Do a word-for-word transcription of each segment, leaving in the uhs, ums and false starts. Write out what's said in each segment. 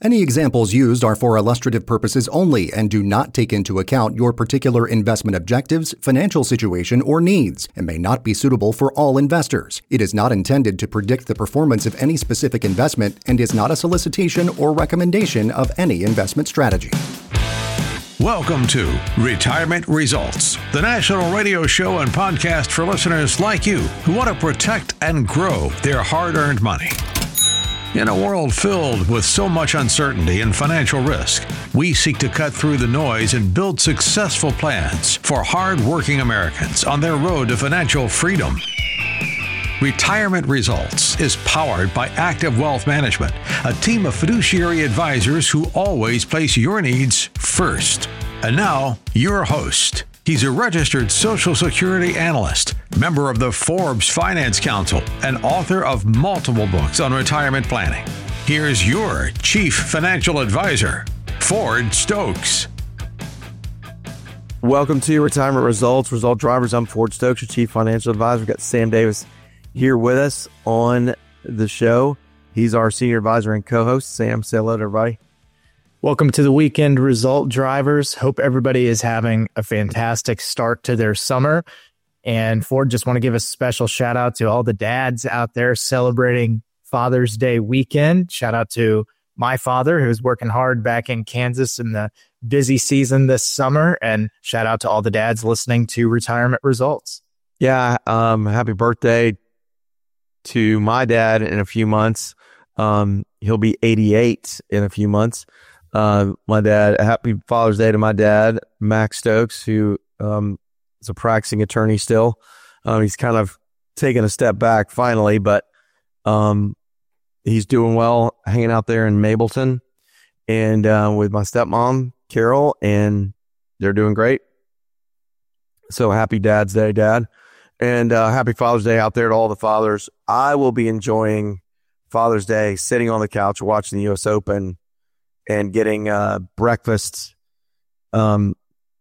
Any examples used are for illustrative purposes only and do not take into account your particular investment objectives, financial situation, or needs, and may not be suitable for all investors. It is not intended to predict the performance of any specific investment and is not a solicitation or recommendation of any investment strategy. Welcome to Retirement Results, the national radio show and podcast for listeners like you who want to protect and grow their hard-earned money. In a world filled with so much uncertainty and financial risk, we seek to cut through the noise and build successful plans for hard-working Americans on their road to financial freedom. Retirement Results is powered by Active Wealth Management, a team of fiduciary advisors who always place your needs first. And now, your host. He's a registered Social Security analyst, member of the Forbes Finance Council, and author of multiple books on retirement planning. Here's your Chief Financial Advisor, Ford Stokes. Welcome to Retirement Results, Result Drivers. I'm Ford Stokes, your Chief Financial Advisor. We've got Sam Davis here with us on the show. He's our Senior Advisor and co-host. Sam, say hello to everybody. Welcome to the Weekend Result Drivers. Hope everybody is having a fantastic start to their summer. And Ford, just want to give a special shout out to all the dads out there celebrating Father's Day weekend. Shout out to my father, who's working hard back in Kansas in the busy season this summer. And shout out to all the dads listening to Retirement Results. Yeah, um, happy birthday to my dad in a few months. Um, he'll be eighty-eight in a few months. Uh, my dad, happy Father's Day to my dad, Max Stokes, who um, is a practicing attorney still. Um, he's kind of taken a step back finally, but um, he's doing well, hanging out there in Mableton and uh, with my stepmom, Carol, and they're doing great. So happy Dad's Day, Dad. And uh, happy Father's Day out there to all the fathers. I will be enjoying Father's Day sitting on the couch watching the U S Open and getting uh, breakfast um,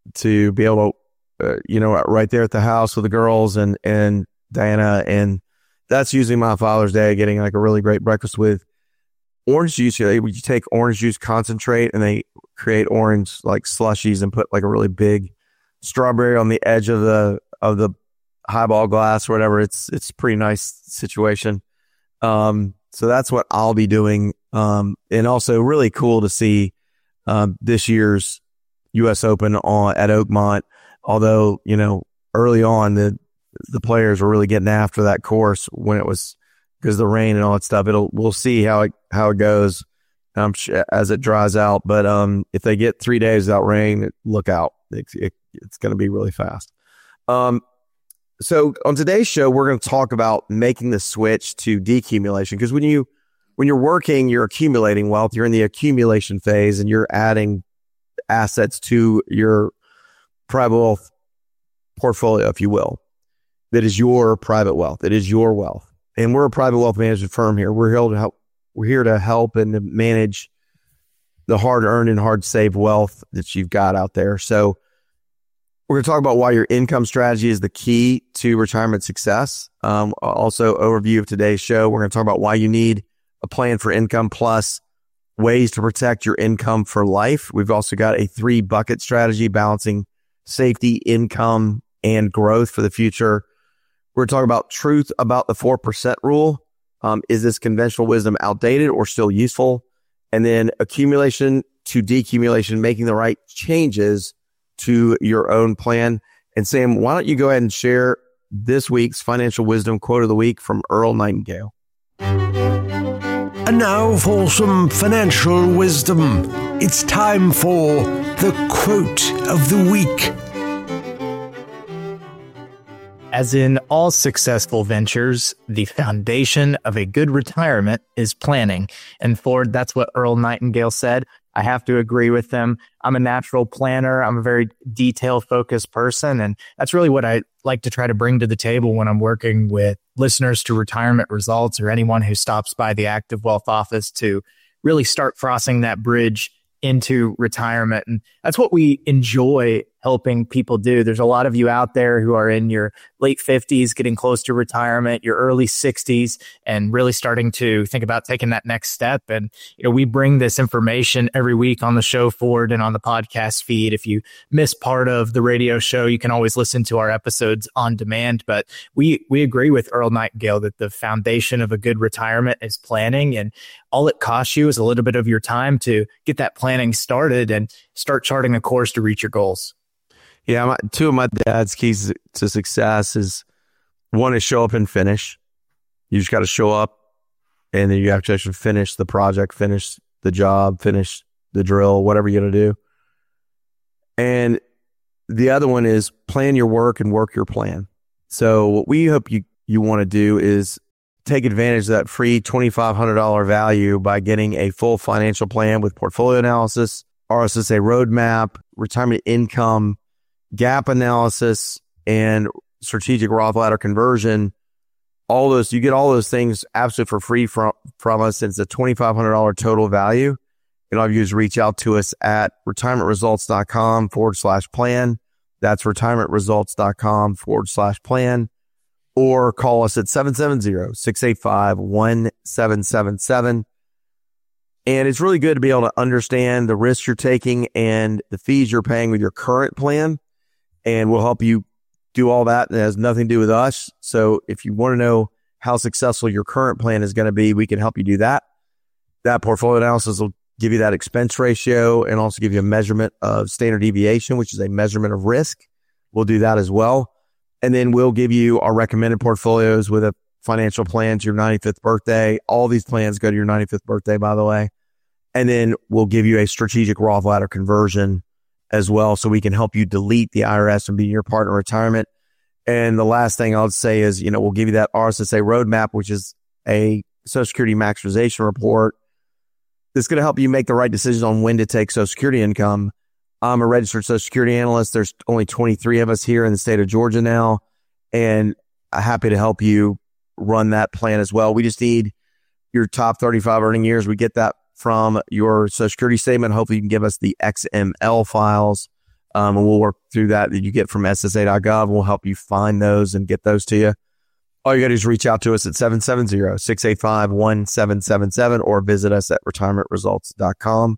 to be able to, uh, you know, right there at the house with the girls and, and Diana. And that's usually my Father's Day, getting like a really great breakfast with orange juice. You know, you take orange juice concentrate and they create orange like slushies and put like a really big strawberry on the edge of the of the highball glass or whatever. It's it's a pretty nice situation. Um, so that's what I'll be doing. Um, and also really cool to see um, this year's U S Open on at Oakmont. Although, you know, early on the the players were really getting after that course when it was because of the rain and all that stuff. It'll we'll see how it how it goes um, as it dries out. But um, if they get three days without rain, look out. It, it, it's going to be really fast. Um, so on today's show, we're going to talk about making the switch to decumulation, because when you when you're working, you're accumulating wealth. You're in the accumulation phase, and you're adding assets to your private wealth portfolio, if you will. That is your private wealth. It is your wealth, and we're a private wealth management firm here. We're here to help. We're here to help and to manage the hard-earned and hard-saved wealth that you've got out there. So we're going to talk about why your income strategy is the key to retirement success. Um, also, overview of today's show. We're going to talk about why you need a plan for income, plus ways to protect your income for life. We've also got a three bucket strategy balancing safety, income, and growth for the future. We're talking about truth about the four percent rule. Um, is this conventional wisdom outdated or still useful? And then accumulation to decumulation, making the right changes to your own plan. And Sam, why don't you go ahead and share this week's financial wisdom quote of the week from Earl Nightingale. And now for some financial wisdom. It's time for the quote of the week. As in all successful ventures, the foundation of a good retirement is planning. And Ford, that's what Earl Nightingale said. I have to agree with them. I'm a natural planner. I'm a very detail-focused person. And that's really what I like to try to bring to the table when I'm working with listeners to Retirement Results or anyone who stops by the Active Wealth office to really start crossing that bridge into retirement. And that's what we enjoy helping people do. There's a lot of you out there who are in your late fifties, getting close to retirement, your early sixties, and really starting to think about taking that next step. And, you know, we bring this information every week on the show Ford and on the podcast feed. If you miss part of the radio show, you can always listen to our episodes on demand. But we, we agree with Earl Nightingale that the foundation of a good retirement is planning, and all it costs you is a little bit of your time to get that planning started and start charting a course to reach your goals. Yeah, my, two of my dad's keys to success is, one is show up and finish. You just got to show up, and then you have to actually finish the project, finish the job, finish the drill, whatever you're going to do. And the other one is plan your work and work your plan. So what we hope you, you want to do is take advantage of that free twenty-five hundred dollars value by getting a full financial plan with portfolio analysis, R S S A roadmap, retirement income, gap analysis, and strategic Roth ladder conversion. All those, you get all those things absolutely for free from, from us. It's a twenty-five hundred dollars total value. And all you do is reach out to us at retirementresults.com forward slash plan. That's retirementresults.com forward slash plan. Or call us at seven seven zero, six eight five, one seven seven seven. And it's really good to be able to understand the risks you're taking and the fees you're paying with your current plan. And we'll help you do all that. It has nothing to do with us. So if you want to know how successful your current plan is going to be, we can help you do that. That portfolio analysis will give you that expense ratio and also give you a measurement of standard deviation, which is a measurement of risk. We'll do that as well. And then we'll give you our recommended portfolios with a financial plan to your ninety-fifth birthday. All these plans go to your ninety-fifth birthday, by the way. And then we'll give you a strategic Roth ladder conversion as well, so we can help you delete the I R S and be your partner in retirement. And the last thing I'll say is, you know, we'll give you that R S S A roadmap, which is a Social Security maximization report that's going to help you make the right decisions on when to take Social Security income. I'm a registered Social Security analyst. There's only twenty-three of us here in the state of Georgia now, and I'm happy to help you run that plan as well. We just need your top thirty-five earning years. We get that from your Social Security statement. Hopefully you can give us the X M L files, um, and we'll work through that that you get from S S A dot gov. We'll help you find those and get those to you. All you got to do is reach out to us at seven seven zero, six eight five, one seven seven seven or visit us at retirement results dot com.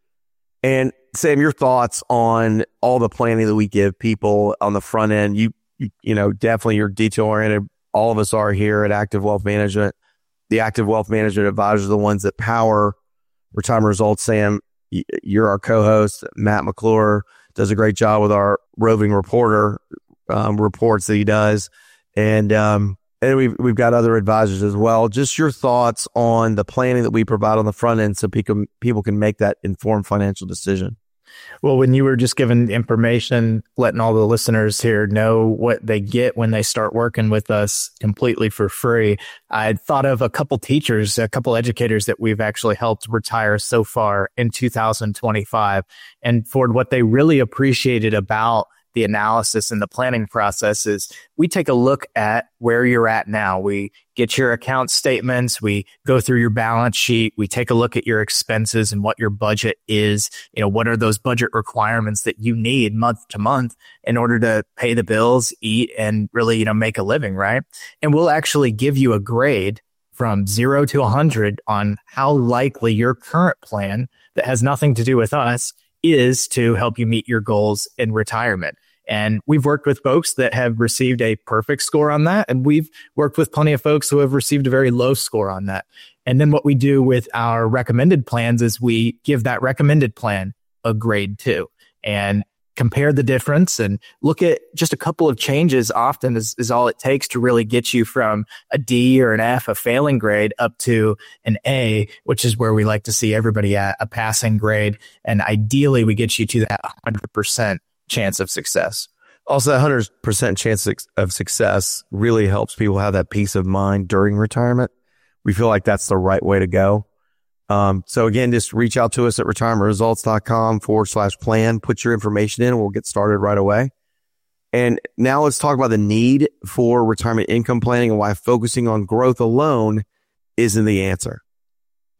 And Sam, your thoughts on all the planning that we give people on the front end. You, you, you know, definitely you're detail oriented. All of us are here at Active Wealth Management. The Active Wealth Management advisors are the ones that power Retirement Results. Sam, you're our co-host. Matt McClure does a great job with our roving reporter um, reports that he does. And, um, and we've, we've got other advisors as well. Just your thoughts on the planning that we provide on the front end so people, people can make that informed financial decision. Well, when you were just giving information, letting all the listeners here know what they get when they start working with us completely for free, I thought of a couple teachers, a couple educators that we've actually helped retire so far in two thousand twenty-five. And Ford, what they really appreciated about the analysis and the planning process is we take a look at where you're at now. We get your account statements. We go through your balance sheet. We take a look at your expenses and what your budget is. You know, what are those budget requirements that you need month to month in order to pay the bills, eat, and really, you know, make a living, right? And we'll actually give you a grade from zero to one hundred on how likely your current plan that has nothing to do with us is to help you meet your goals in retirement. And we've worked with folks that have received a perfect score on that. And we've worked with plenty of folks who have received a very low score on that. And then what we do with our recommended plans is we give that recommended plan a grade two and compare the difference and look at just a couple of changes often is, is all it takes to really get you from a D or an F, a failing grade, up to an A, which is where we like to see everybody at, a passing grade. And ideally, we get you to that one hundred percent chance of success. Also, that one hundred percent chance of success really helps people have that peace of mind during retirement. We feel like that's the right way to go. Um, so again, just reach out to us at retirementresults.com forward slash plan. Put your information in. We'll get started right away. And now let's talk about the need for retirement income planning and why focusing on growth alone isn't the answer.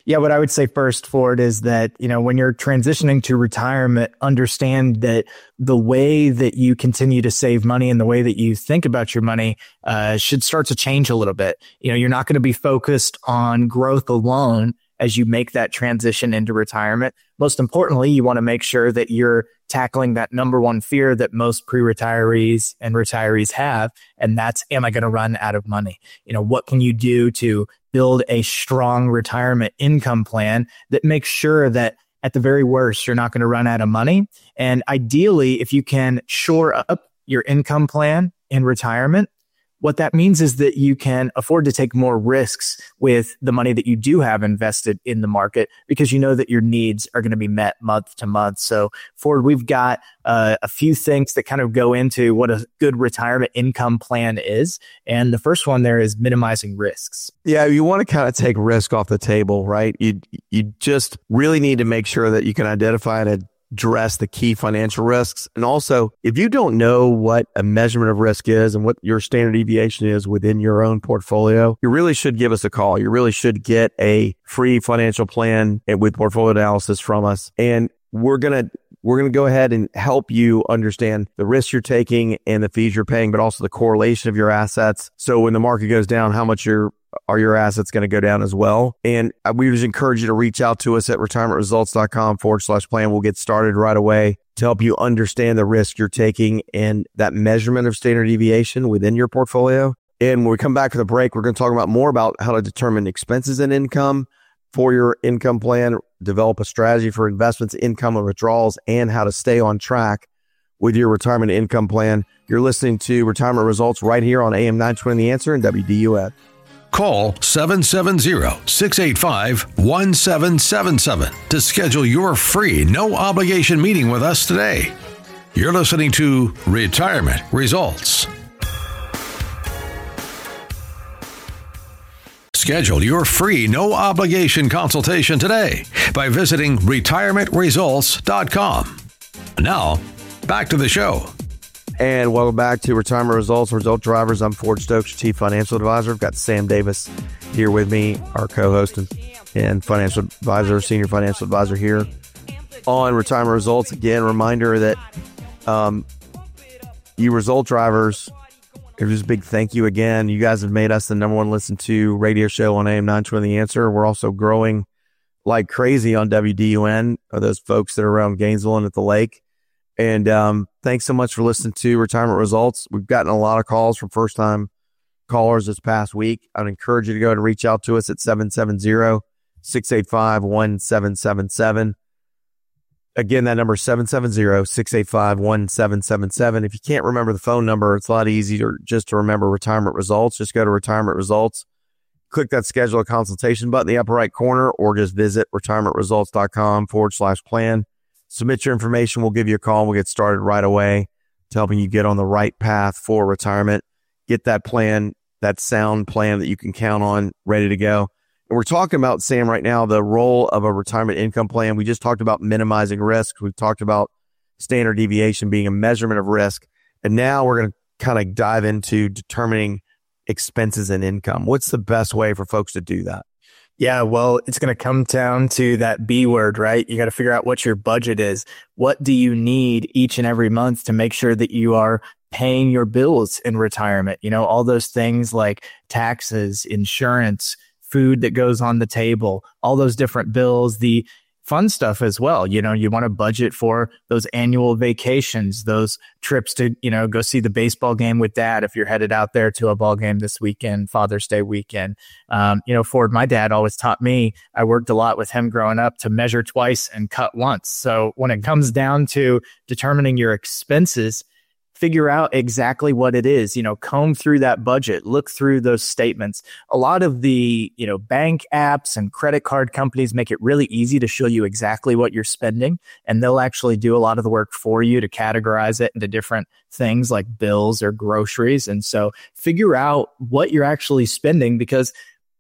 Yeah, what I would say first, Ford, is that, you know, when you're transitioning to retirement, understand that the way that you continue to save money and the way that you think about your money uh, should start to change a little bit. You know, you're not going to be focused on growth alone as you make that transition into retirement. Most importantly, you want to make sure that you're tackling that number one fear that most pre-retirees and retirees have, and that's, am I going to run out of money? You know, what can you do to build a strong retirement income plan that makes sure that at the very worst, you're not going to run out of money? And ideally, if you can shore up your income plan in retirement, what that means is that you can afford to take more risks with the money that you do have invested in the market, because you know that your needs are going to be met month to month. So Ford, we've got uh, a few things that kind of go into what a good retirement income plan is. And the first one there is minimizing risks. Yeah, you want to kind of take risk off the table, right? You, you just really need to make sure that you can identify and address the key financial risks. And also, if you don't know what a measurement of risk is and what your standard deviation is within your own portfolio, you really should give us a call. You really should get a free financial plan with portfolio analysis from us. And we're going to we're going to go ahead and help you understand the risks you're taking and the fees you're paying, but also the correlation of your assets. So when the market goes down, how much your are your assets going to go down as well? And we just encourage you to reach out to us at retirementresults.com forward slash plan. We'll get started right away to help you understand the risk you're taking and that measurement of standard deviation within your portfolio. And when we come back from the break, we're going to talk about more about how to determine expenses and income for your income plan, develop a strategy for investments, income, and withdrawals, and how to stay on track with your retirement income plan. You're listening to Retirement Results right here on A M nine twenty The Answer and W D U N. Call seven seven zero, six eight five, one seven seven seven to schedule your free, no-obligation meeting with us today. You're listening to Retirement Results. Schedule your free, no-obligation consultation today by visiting retirement results dot com. Now, back to the show. And welcome back to Retirement Results, Result Drivers. I'm Ford Stokes, Chief Financial Advisor. I've got Sam Davis here with me, our co-host and, and financial advisor, senior financial advisor here on Retirement Results. Again, reminder that um, you Result Drivers, just a big thank you again. You guys have made us the number one listened to radio show on A M nine twenty The Answer. We're also growing like crazy on W D U N, those folks that are around Gainesville and at the lake. And um, thanks so much for listening to Retirement Results. We've gotten a lot of calls from first-time callers this past week. I'd encourage you to go ahead and reach out to us at seven seven zero, six eight five, one seven seven seven. Again, that number is seven seven zero, six eight five, one seven seven seven. If you can't remember the phone number, it's a lot easier just to remember Retirement Results. Just go to Retirement Results, click that schedule a consultation button in the upper right corner, or just visit retirementresults.com forward slash plan. Submit your information. We'll give you a call. We'll get started right away to helping you get on the right path for retirement. Get that plan, that sound plan that you can count on, ready to go. And we're talking about, Sam, right now, the role of a retirement income plan. We just talked about minimizing risk. We've talked about standard deviation being a measurement of risk. And now we're going to kind of dive into determining expenses and income. What's the best way for folks to do that? Yeah, well, it's going to come down to that B word, right? You got to figure out what your budget is. What do you need each and every month to make sure that you are paying your bills in retirement? You know, all those things like taxes, insurance, food that goes on the table, all those different bills, the fun stuff as well. You know, you want to budget for those annual vacations, those trips to, you know, go see the baseball game with dad if you're headed out there to a ball game this weekend, Father's Day weekend. Um, you know, Ford, my dad always taught me, I worked a lot with him growing up, to measure twice and cut once. So when it comes down to determining your expenses, figure out exactly what it is, you know, comb through that budget, look through those statements. A lot of the, you know, bank apps and credit card companies make it really easy to show you exactly what you're spending, and they'll actually do a lot of the work for you to categorize it into different things like bills or groceries. And so figure out what you're actually spending, because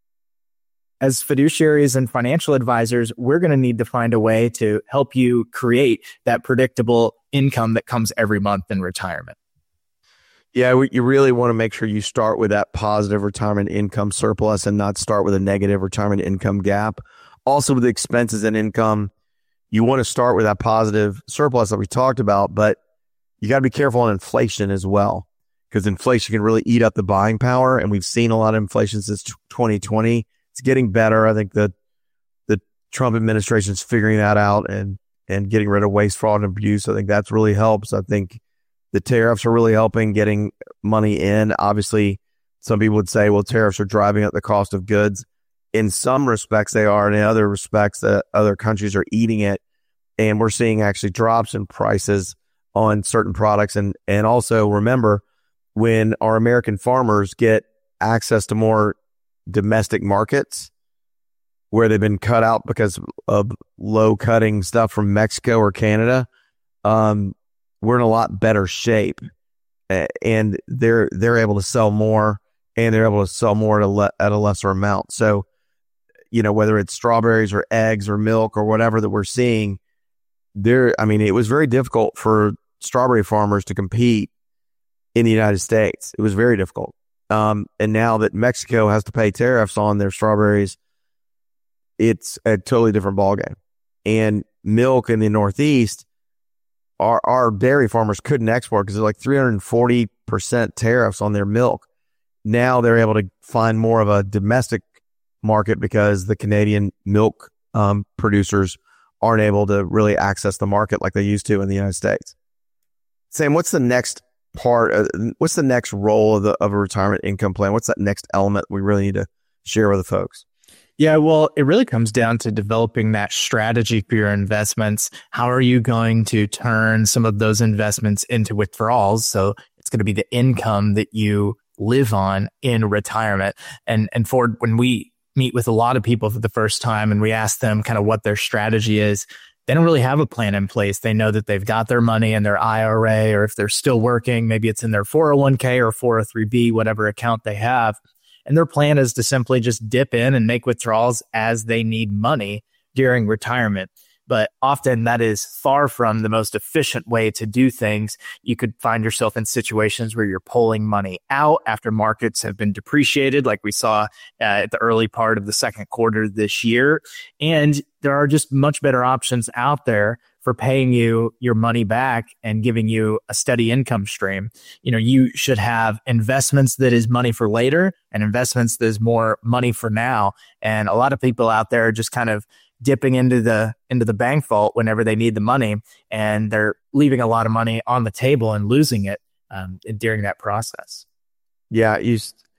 as fiduciaries and financial advisors, we're going to need to find a way to help you create that predictable income that comes every month in retirement. Yeah, we, you really want to make sure you start with that positive retirement income surplus and not start with a negative retirement income gap. Also with expenses and income, you want to start with that positive surplus that we talked about, but you got to be careful on inflation as well, because inflation can really eat up the buying power. And we've seen a lot of inflation since twenty twenty. It's getting better. I think that the Trump administration is figuring that out and, and getting rid of waste, fraud, and abuse. I think that's really helps. I think the tariffs are really helping getting money in. Obviously, some people would say, well, tariffs are driving up the cost of goods. In some respects, they are. And in other respects, that other countries are eating it. And we're seeing actually drops in prices on certain products. And, and also remember, when our American farmers get access to more domestic markets where they've been cut out because of low cutting stuff from Mexico or Canada, um, we're in a lot better shape, and they're they're able to sell more, and they're able to sell more at a, le- at a lesser amount. So, you know, whether it's strawberries or eggs or milk or whatever that we're seeing, there. I mean, it was very difficult for strawberry farmers to compete in the United States. It was very difficult. Um, and now that Mexico has to pay tariffs on their strawberries, it's a totally different ballgame. And milk in the Northeast, our, our dairy farmers couldn't export because they're like three hundred forty percent tariffs on their milk. Now they're able to find more of a domestic market because the Canadian milk um, producers aren't able to really access the market like they used to in the United States. Sam, what's the next part? Of, what's the next role of the of a retirement income plan? What's that next element we really need to share with the folks? Yeah, well, it really comes down to developing that strategy for your investments. How are you going to turn some of those investments into withdrawals? So it's going to be the income that you live on in retirement. And and Ford, when we meet with a lot of people for the first time and we ask them kind of what their strategy is, they don't really have a plan in place. They know that they've got their money in their I R A, or if they're still working, maybe it's in their four oh one k or four oh three b, whatever account they have. And their plan is to simply just dip in and make withdrawals as they need money during retirement. But often that is far from the most efficient way to do things. You could find yourself in situations where you're pulling money out after markets have been depreciated, like we saw uh, at the early part of the second quarter this year. And there are just much better options out there for paying you your money back and giving you a steady income stream. You know, you should have investments that is money for later and investments that is more money for now. And a lot of people out there are just kind of dipping into the into the bank vault whenever they need the money, and they're leaving a lot of money on the table and losing it um, during that process. Yeah, you,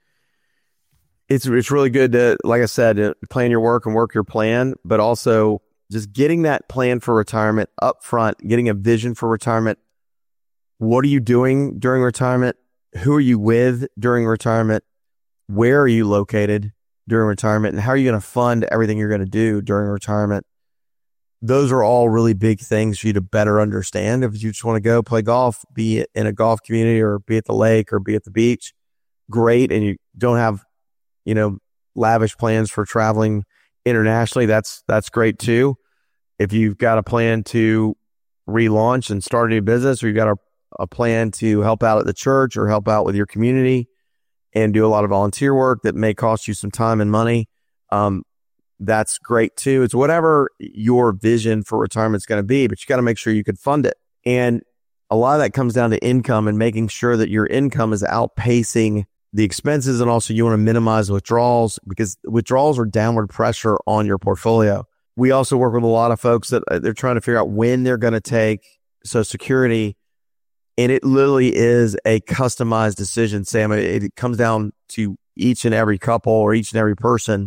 it's it's really good to, like I said, to plan your work and work your plan, but also just getting that plan for retirement up front, getting a vision for retirement. What are you doing during retirement? Who are you with during retirement? Where are you located during retirement? And how are you going to fund everything you're going to do during retirement? Those are all really big things for you to better understand. If you just want to go play golf, be it in a golf community or be at the lake or be at the beach, great. And you don't have, you know, lavish plans for traveling internationally, that's that's great too. If you've got a plan to relaunch and start a new business, or you've got a, a plan to help out at the church or help out with your community and do a lot of volunteer work that may cost you some time and money, um, that's great too. It's whatever your vision for retirement is going to be, but you got to make sure you can fund it. And a lot of that comes down to income and making sure that your income is outpacing the expenses. And also you want to minimize withdrawals, because withdrawals are downward pressure on your portfolio. We also work with a lot of folks that uh, they're trying to figure out when they're going to take Social Security. And it literally is a customized decision, Sam. It, it comes down to each and every couple or each and every person,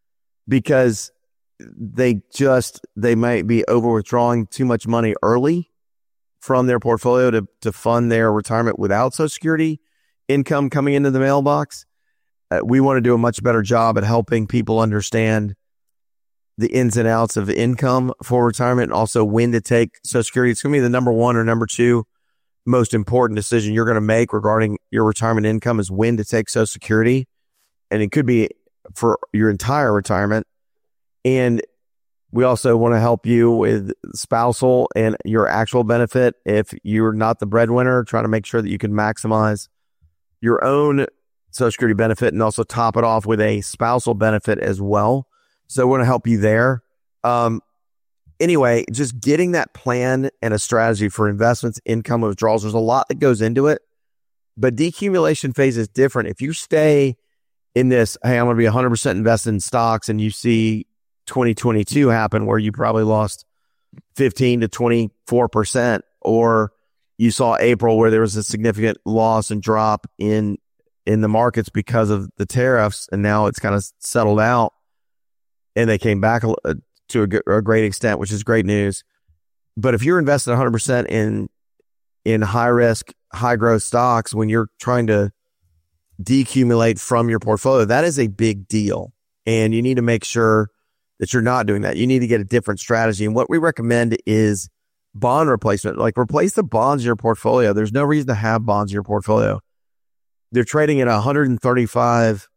because they just, they might be over withdrawing too much money early from their portfolio to, to fund their retirement without Social Security income coming into the mailbox. Uh, we want to do a much better job at helping people understand the ins and outs of income for retirement, and also when to take Social Security. It's going to be the number one or number two most important decision you're going to make regarding your retirement income, is when to take Social Security. And it could be for your entire retirement. And we also want to help you with spousal and your actual benefit. If you're not the breadwinner, trying to make sure that you can maximize your own Social Security benefit and also top it off with a spousal benefit as well. So I want to help you there. Um, anyway, just getting that plan and a strategy for investments, income, withdrawals, there's a lot that goes into it. But decumulation phase is different. If you stay in this, hey, I'm going to be one hundred percent invested in stocks, and you see twenty twenty-two happen where you probably lost fifteen to twenty-four percent, or you saw April where there was a significant loss and drop in in the markets because of the tariffs, and now it's kind of settled out, and they came back a, to a, a great extent, which is great news. But if you're invested one hundred percent in in high risk, high growth stocks, when you're trying to decumulate from your portfolio, that is a big deal. And you need to make sure that you're not doing that. You need to get a different strategy. And what we recommend is bond replacement. Like, replace the bonds in your portfolio. There's no reason to have bonds in your portfolio. They're trading at a one hundred thirty-five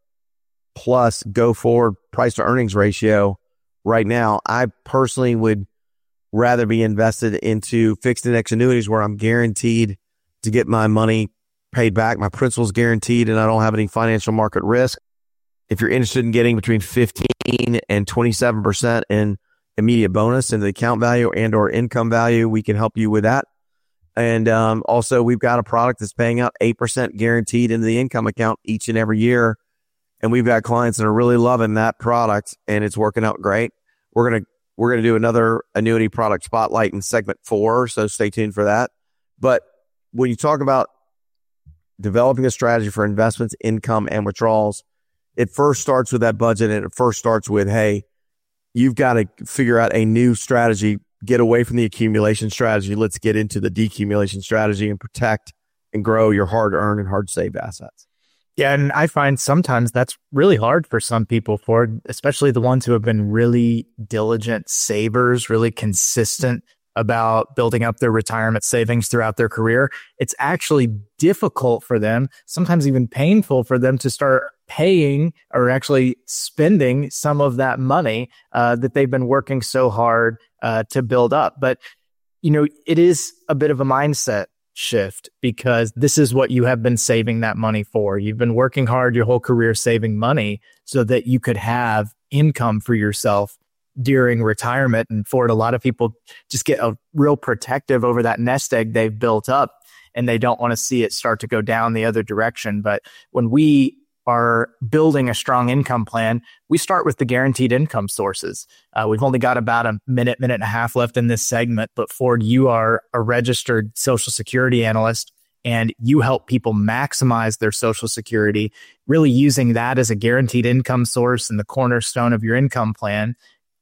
plus go forward price to earnings ratio right now. I personally would rather be invested into fixed index annuities where I'm guaranteed to get my money paid back. My principal's guaranteed, and I don't have any financial market risk. If you're interested in getting between fifteen and twenty-seven percent in immediate bonus in the account value and or income value, we can help you with that. And um, also, we've got a product that's paying out eight percent guaranteed into the income account each and every year. And we've got clients that are really loving that product, and it's working out great. We're going to we're going to do another annuity product spotlight in segment four, so stay tuned for that. But when you talk about developing a strategy for investments, income, and withdrawals, it first starts with that budget, and it first starts with, hey, you've got to figure out a new strategy. Get away from the accumulation strategy. Let's get into the decumulation strategy and protect and grow your hard-earned and hard-saved assets. Yeah, and I find sometimes that's really hard for some people, for especially the ones who have been really diligent savers, really consistent about building up their retirement savings throughout their career. It's actually difficult for them, sometimes even painful for them, to start paying or actually spending some of that money uh, that they've been working so hard uh, to build up. But, you know, it is a bit of a mindset shift, because this is what you have been saving that money for. You've been working hard your whole career saving money so that you could have income for yourself during retirement. And for it, a lot of people just get a real protective over that nest egg they've built up, and they don't want to see it start to go down the other direction. But when we are building a strong income plan, we start with the guaranteed income sources. Uh, we've only got about a minute, minute and a half left in this segment, but Ford, you are a registered Social Security analyst, and you help people maximize their Social Security, really using that as a guaranteed income source and the cornerstone of your income plan.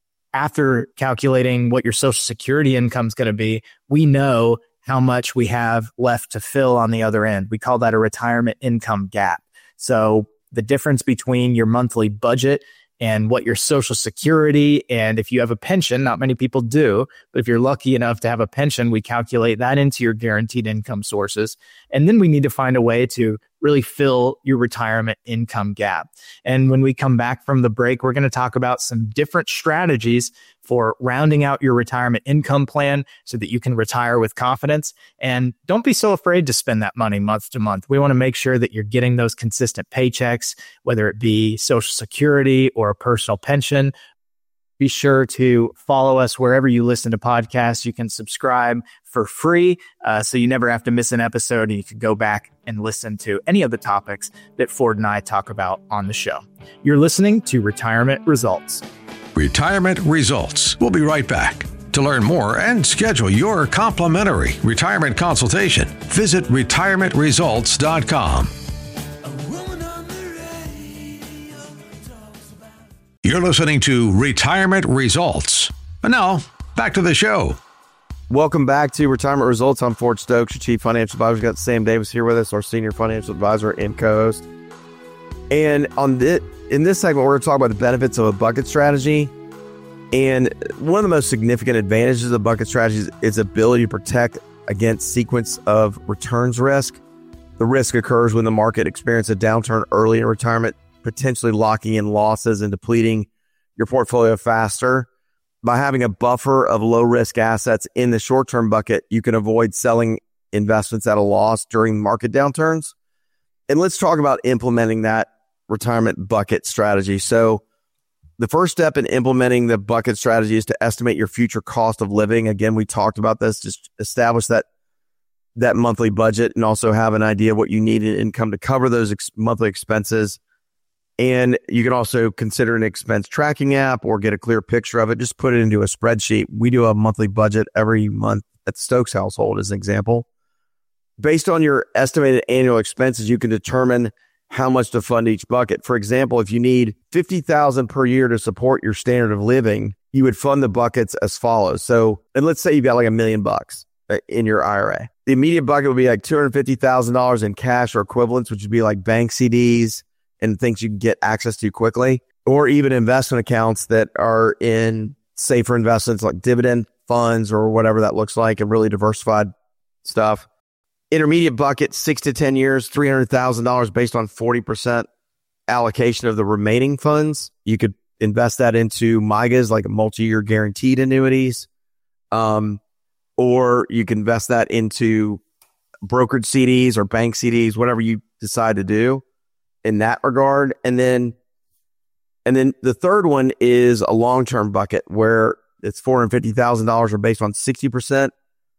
After calculating what your Social Security income is going to be, we know how much we have left to fill on the other end. We call that a retirement income gap. So the difference between your monthly budget and what your Social Security, and if you have a pension, not many people do, but if you're lucky enough to have a pension, we calculate that into your guaranteed income sources. And then we need to find a way to really fill your retirement income gap. And when we come back from the break, we're going to talk about some different strategies for rounding out your retirement income plan so that you can retire with confidence. And don't be so afraid to spend that money month to month. We want to make sure that you're getting those consistent paychecks, whether it be Social Security or a personal pension. Be sure to follow us wherever you listen to podcasts. You can subscribe for free, uh, so you never have to miss an episode, and you can go back and listen to any of the topics that Ford and I talk about on the show. You're listening to Retirement Results. Retirement Results. We'll be right back. To learn more and schedule your complimentary retirement consultation, visit retirement results dot com. You're listening to Retirement Results. And now, back to the show. Welcome back to Retirement Results. I'm Ford Stokes, your Chief Financial Advisor. We've got Sam Davis here with us, our Senior Financial Advisor and co-host. And on this, in this segment, we're going to talk about the benefits of a bucket strategy. And one of the most significant advantages of the bucket strategy is its ability to protect against sequence of returns risk. The risk occurs when the market experiences a downturn early in retirement, potentially locking in losses and depleting your portfolio faster. By having a buffer of low-risk assets in the short-term bucket, you can avoid selling investments at a loss during market downturns. And let's talk about implementing that retirement bucket strategy. So the first step in implementing the bucket strategy is to estimate your future cost of living. Again, we talked about this. Just establish that that monthly budget and also have an idea of what you need in income to cover those ex- monthly expenses. And you can also consider an expense tracking app or get a clear picture of it. Just put it into a spreadsheet. We do a monthly budget every month at the Stokes household as an example. Based on your estimated annual expenses, you can determine how much to fund each bucket. For example, if you need fifty thousand dollars per year to support your standard of living, you would fund the buckets as follows. So, and let's say you've got like a million bucks in your I R A. The immediate bucket would be like two hundred fifty thousand dollars in cash or equivalents, which would be like bank C Ds and things you can get access to quickly, or even investment accounts that are in safer investments like dividend funds or whatever that looks like, and really diversified stuff. Intermediate bucket, six to ten years, three hundred thousand dollars based on forty percent allocation of the remaining funds. You could invest that into M Y G As, like multi-year guaranteed annuities. Um, or you can invest that into brokered C Ds or bank C Ds, whatever you decide to do in that regard. And then, and then the third one is a long-term bucket where it's four hundred fifty thousand dollars or based on sixty percent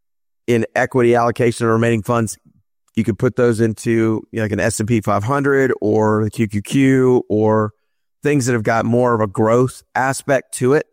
in equity allocation of remaining funds. You could put those into, you know, like an S and P five hundred or the Q Q Q or things that have got more of a growth aspect to it.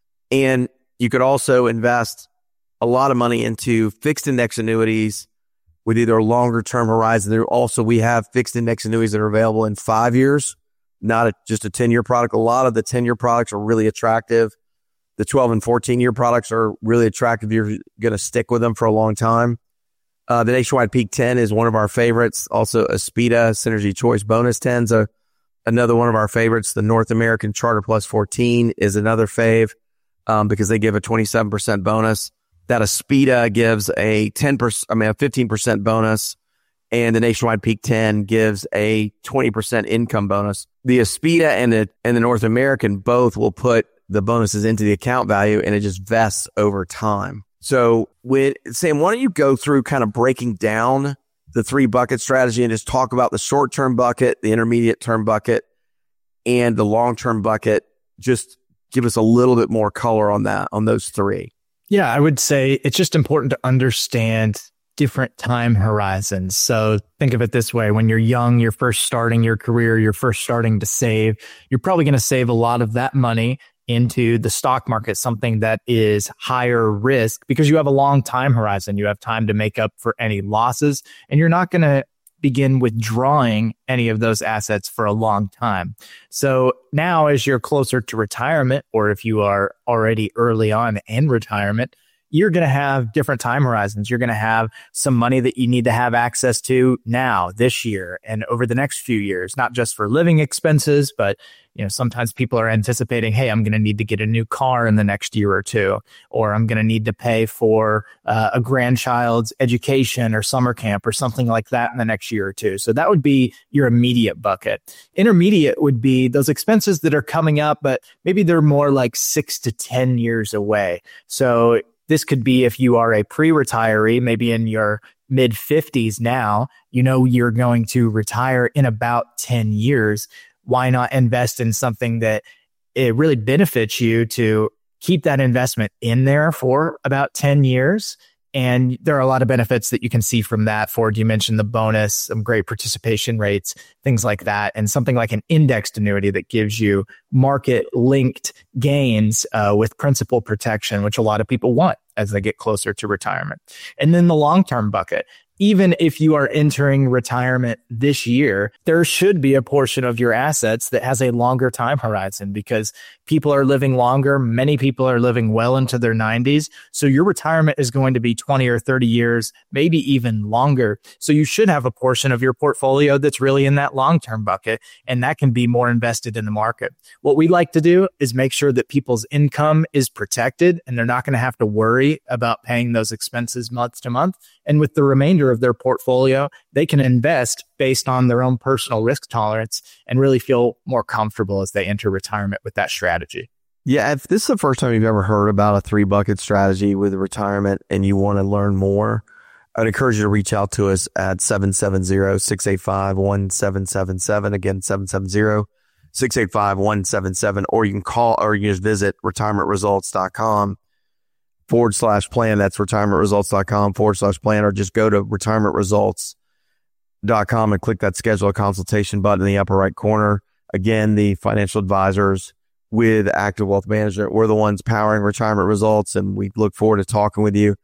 And you could also invest a lot of money into fixed index annuities with either a longer term horizon. There also, we have fixed index annuities that are available in five years, not a, just a ten year product. A lot of the ten year products are really attractive. The twelve and fourteen year products are really attractive. You're going to stick with them for a long time. Uh, the Nationwide Peak ten is one of our favorites. Also, Aspida Synergy Choice Bonus ten is a, another one of our favorites. The North American Charter Plus fourteen is another fave um, because they give a twenty-seven percent bonus. That Aspida gives a ten percent, I mean, a fifteen percent bonus, and the Nationwide Peak ten gives a twenty percent income bonus. The Aspida and the and the North American both will put the bonuses into the account value, and it just vests over time. So, with Sam, why don't you go through kind of breaking down the three bucket strategy and just talk about the short term bucket, the intermediate term bucket, and the long term bucket. Just give us a little bit more color on that, on those three. Yeah, I would say it's just important to understand different time horizons. So think of it this way. When you're young, you're first starting your career, you're first starting to save, you're probably going to save a lot of that money into the stock market, something that is higher risk because you have a long time horizon. You have time to make up for any losses, and you're not going to begin withdrawing any of those assets for a long time. So now as you're closer to retirement, or if you are already early on in retirement, you're going to have different time horizons. You're going to have some money that you need to have access to now, this year, and over the next few years, not just for living expenses, but you know, sometimes people are anticipating, hey, I'm going to need to get a new car in the next year or two, or I'm going to need to pay for uh, a grandchild's education or summer camp or something like that in the next year or two. So that would be your immediate bucket. Intermediate would be those expenses that are coming up, but maybe they're more like six to ten years away. So this could be if you are a pre-retiree, maybe in your mid fifties now, you know you're going to retire in about ten years. Why not invest in something that it really benefits you to keep that investment in there for about ten years? And there are a lot of benefits that you can see from that. Ford, you mentioned the bonus, some great participation rates, things like that, and something like an indexed annuity that gives you market-linked gains uh, with principal protection, which a lot of people want as they get closer to retirement. And then the long-term bucket. Even if you are entering retirement this year, there should be a portion of your assets that has a longer time horizon because people are living longer. Many people are living well into their nineties. So your retirement is going to be twenty or thirty years, maybe even longer. So you should have a portion of your portfolio that's really in that long-term bucket, and that can be more invested in the market. What we like to do is make sure that people's income is protected and they're not going to have to worry about paying those expenses month to month. And with the remainder of their portfolio, they can invest based on their own personal risk tolerance and really feel more comfortable as they enter retirement with that strategy. Yeah, if this is the first time you've ever heard about a three bucket strategy with retirement and you want to learn more, I'd encourage you to reach out to us at seven seven zero, six eight five, one seven seven seven. Again, seven seven zero, six eight five, one seven seven, or you can call, or you can just visit retirementresults.com forward slash plan. That's retirementresults.com forward slash plan, or just go to retirementresults.com and click that schedule a consultation button in the upper right corner. Again, the financial advisors with Active Wealth Management, we're the ones powering Retirement Results, and we look forward to talking with you.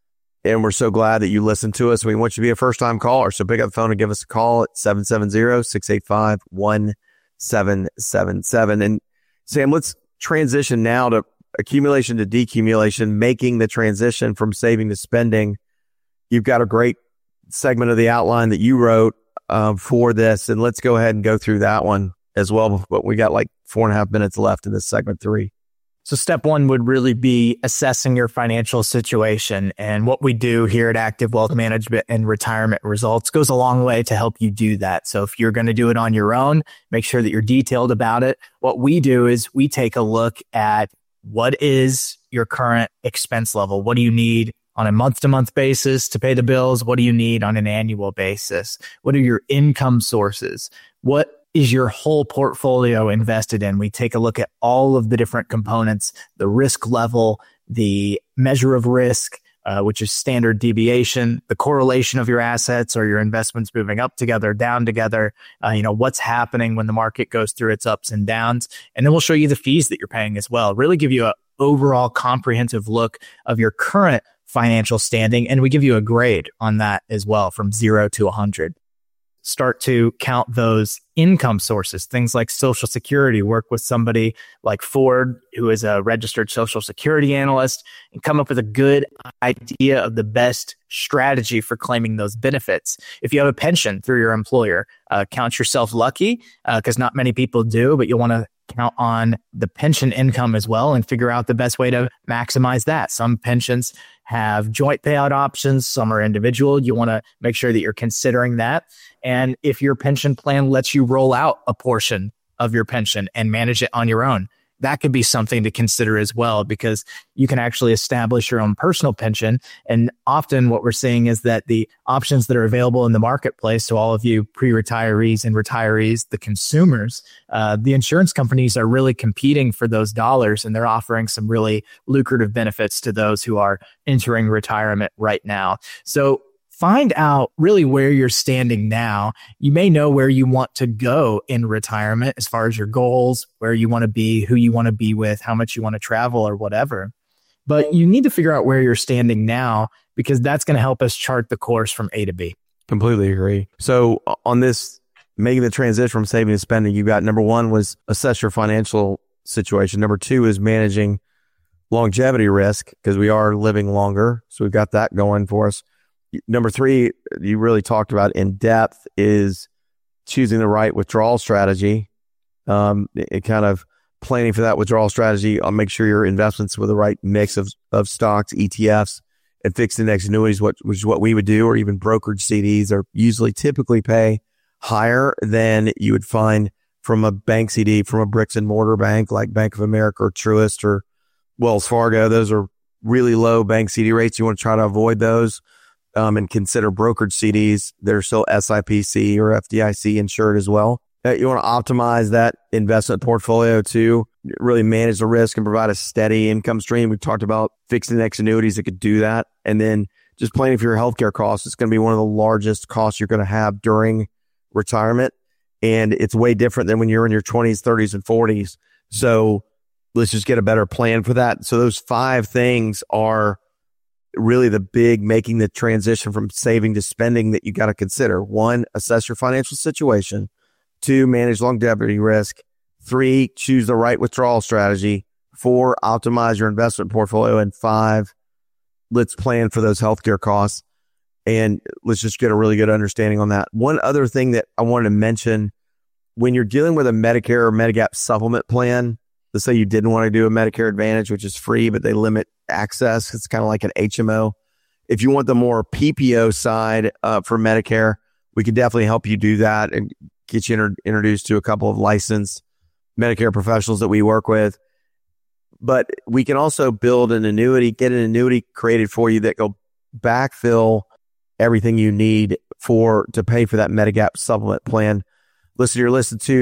And we're so glad that you listen to us. We want you to be a first-time caller, so pick up the phone and give us a call at seven seven zero, six eight five, one seven seven seven. And Sam, let's transition now to accumulation to decumulation, making the transition from saving to spending. You've got a great segment of the outline that you wrote um, for this, and let's go ahead and go through that one as well. But we got like four and a half minutes left in this segment three. So step one would really be assessing your financial situation. And what we do here at Active Wealth Management and Retirement Results goes a long way to help you do that. So if you're going to do it on your own, make sure that you're detailed about it. What we do is we take a look at what is your current expense level? What do you need on a month-to-month basis to pay the bills? What do you need on an annual basis? What are your income sources? What is your whole portfolio invested in? We take a look at all of the different components, the risk level, the measure of risk, uh, which is standard deviation, the correlation of your assets or your investments moving up together, down together, uh, you know, what's happening when the market goes through its ups and downs. And then we'll show you the fees that you're paying as well, really give you an overall comprehensive look of your current financial standing. And we give you a grade on that as well, from zero to one hundred. Start to count those income sources, things like Social Security. Work with somebody like Ford, who is a registered Social Security analyst, and come up with a good idea of the best strategy for claiming those benefits. If you have a pension through your employer, uh, count yourself lucky, because uh, not many people do, but you'll want to count on the pension income as well and figure out the best way to maximize that. Some pensions have joint payout options. Some are individual. You want to make sure that you're considering that. And if your pension plan lets you roll out a portion of your pension and manage it on your own, that could be something to consider as well, because you can actually establish your own personal pension. And often what we're seeing is that the options that are available in the marketplace, so all of you pre-retirees and retirees, the consumers, uh, the insurance companies are really competing for those dollars, and they're offering some really lucrative benefits to those who are entering retirement right now. So find out really where you're standing now. You may know where you want to go in retirement as far as your goals, where you want to be, who you want to be with, how much you want to travel or whatever. But you need to figure out where you're standing now, because that's going to help us chart the course from A to B. Completely agree. So on this, making the transition from saving to spending, you got number one was assess your financial situation. Number two is managing longevity risk, because we are living longer. So we've got that going for us. Number three, you really talked about in depth, is choosing the right withdrawal strategy. Um, it kind of planning for that withdrawal strategy. I'll make sure your investments with the right mix of, of stocks, E T Fs, and fixed index annuities, what, which is what we would do, or even brokerage C Ds, are usually typically pay higher than you would find from a bank C D, from a bricks and mortar bank like Bank of America or Truist or Wells Fargo. Those are really low bank C D rates. You want to try to avoid those. Um, and consider brokerage C Ds. They're still S I P C or F D I C insured as well. Uh, you want to optimize that investment portfolio to really manage the risk and provide a steady income stream. We've talked about fixed index annuities that could do that. And then just planning for your healthcare costs. It's going to be one of the largest costs you're going to have during retirement. And it's way different than when you're in your twenties, thirties, and forties. So let's just get a better plan for that. So those five things are really the big making the transition from saving to spending that you got to consider. One, assess your financial situation. Two, manage longevity risk. Three, choose the right withdrawal strategy. Four, optimize your investment portfolio. And five, let's plan for those healthcare costs. And let's just get a really good understanding on that. One other thing that I wanted to mention, when you're dealing with a Medicare or Medigap supplement plan, let's say you didn't want to do a Medicare Advantage, which is free, but they limit access. It's kind of like an H M O. If you want the more P P O side uh, for Medicare, we can definitely help you do that and get you inter- introduced to a couple of licensed Medicare professionals that we work with. But we can also build an annuity, get an annuity created for you that will backfill everything you need for to pay for that Medigap supplement plan. Listen, you're listening to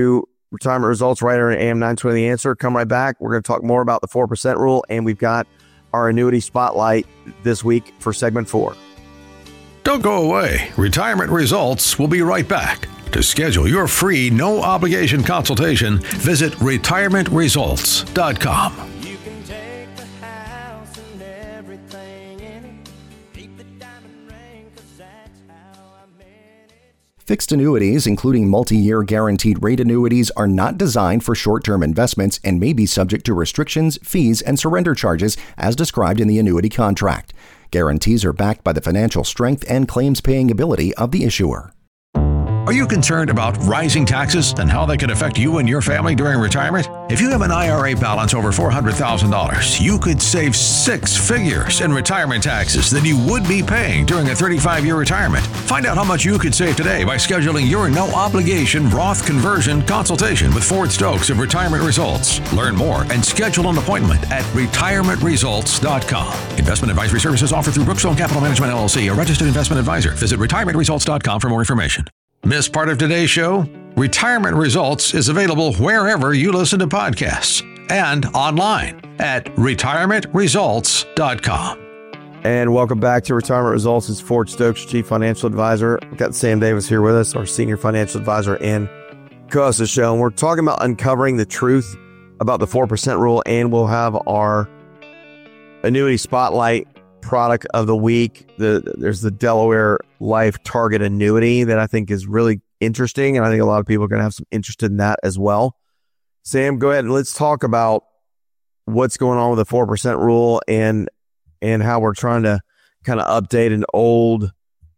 Retirement Results right here at A M nine twenty The Answer. Come right back. We're going to talk more about the four percent rule, and we've got our annuity spotlight this week for segment four. Don't go away. Retirement Results will be right back. To schedule your free, no-obligation consultation, visit retirement results dot com. You can take the house and everything in it. Keep the diamond ring, 'cause that's how I made it. Fixed annuities, including multi-year guaranteed rate annuities, are not designed for short-term investments and may be subject to restrictions, fees, and surrender charges as described in the annuity contract. Guarantees are backed by the financial strength and claims-paying ability of the issuer. Are you concerned about rising taxes and how they can affect you and your family during retirement? If you have an I R A balance over four hundred thousand dollars, you could save six figures in retirement taxes than you would be paying during a thirty-five year retirement. Find out how much you could save today by scheduling your no-obligation Roth conversion consultation with Ford Stokes of Retirement Results. Learn more and schedule an appointment at retirement results dot com. Investment advisory services offered through Brookstone Capital Management, L L C, a registered investment advisor. Visit retirement results dot com for more information. Miss part of today's show? Retirement Results is available wherever you listen to podcasts and online at retirement results dot com. And welcome back to Retirement Results. It's Ford Stokes, Chief Financial Advisor. We've got Sam Davis here with us, our Senior Financial Advisor and co-host of the show. And we're talking about uncovering the truth about the four percent rule, and we'll have our annuity spotlight product of the week. The, there's the Delaware Life Target Annuity that I think is really interesting, and I think a lot of people are going to have some interest in that as well. Sam, go ahead and let's talk about what's going on with the four percent rule and and how we're trying to kind of update an old,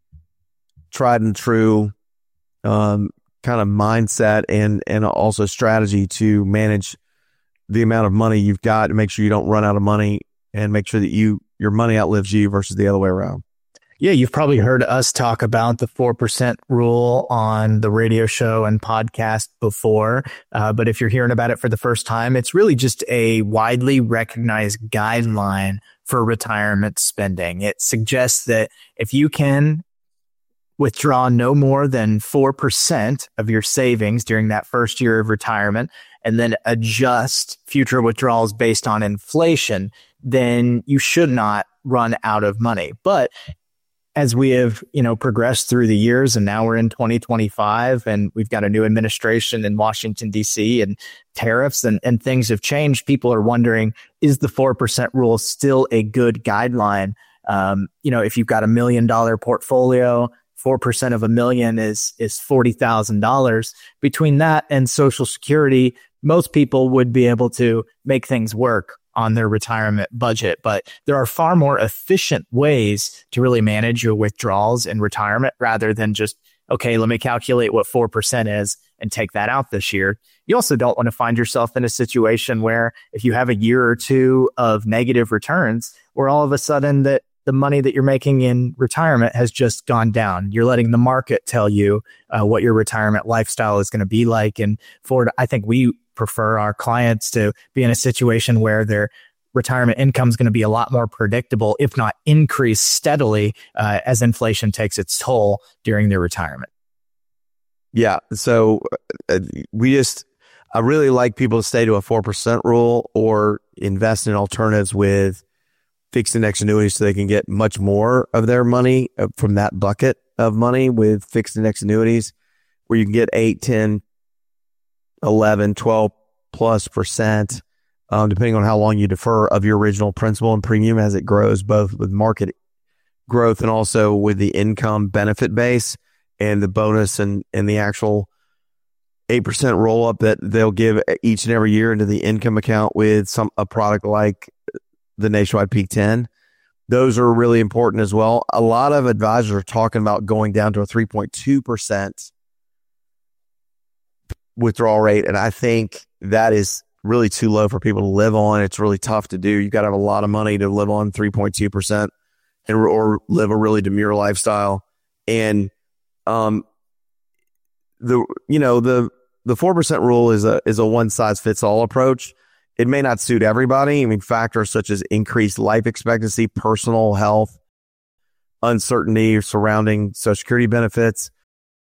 tried and true um, kind of mindset and and also strategy to manage the amount of money you've got to make sure you don't run out of money and make sure that you your money outlives you versus the other way around. Yeah, you've probably heard us talk about the four percent rule on the radio show and podcast before. Uh, but if you're hearing about it for the first time, it's really just a widely recognized guideline for retirement spending. It suggests that if you can withdraw no more than four percent of your savings during that first year of retirement and then adjust future withdrawals based on inflation, then you should not run out of money. But as we have, you know, progressed through the years, and now we're in twenty twenty-five, and we've got a new administration in Washington, D C, and tariffs and, and things have changed, people are wondering, is the four percent rule still a good guideline? Um, you know, if you've got a million dollar portfolio, four percent of a million is, is forty thousand dollars. Between that and Social Security, most people would be able to make things work on their retirement budget. But there are far more efficient ways to really manage your withdrawals in retirement rather than just, okay, let me calculate what four percent is and take that out this year. You also don't want to find yourself in a situation where if you have a year or two of negative returns, where all of a sudden that the money that you're making in retirement has just gone down. You're letting the market tell you uh, what your retirement lifestyle is going to be like. And Ford, I think we prefer our clients to be in a situation where their retirement income is going to be a lot more predictable, if not increase steadily uh, as inflation takes its toll during their retirement. Yeah. So uh, we just, I really like people to stay to a four percent rule or invest in alternatives with fixed index annuities so they can get much more of their money from that bucket of money with fixed index annuities where you can get eight, ten, eleven, twelve plus percent, um, depending on how long you defer of your original principal and premium as it grows, both with market growth and also with the income benefit base and the bonus and, and the actual eight percent roll up that they'll give each and every year into the income account with some, a product like the Nationwide Peak ten. Those are really important as well. A lot of advisors are talking about going down to a three point two percent withdrawal rate. And I think that is really too low for people to live on. It's really tough to do. You've got to have a lot of money to live on three point two percent and or live a really demure lifestyle. And, um, the, you know, the, the four percent rule is a, is a one size fits all approach. It may not suit everybody. I mean, factors such as increased life expectancy, personal health, uncertainty surrounding Social Security benefits,